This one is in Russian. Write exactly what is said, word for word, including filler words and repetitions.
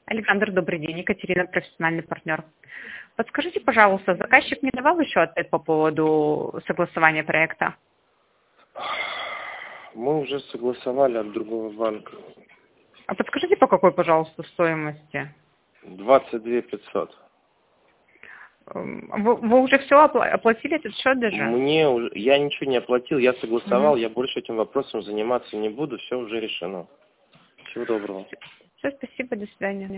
Александр, добрый день. Екатерина, профессиональный партнер. Подскажите, пожалуйста, заказчик не давал еще ответ по поводу согласования проекта? Мы уже согласовали от другого банка. А подскажите, по какой, пожалуйста, стоимости? двадцать две пятьсот. Вы, вы уже все оплатили этот счет даже? Мне уже, я ничего не оплатил, я согласовал, Угу. я больше этим вопросом заниматься не буду, все уже решено. Всего доброго. Все, спасибо, до свидания.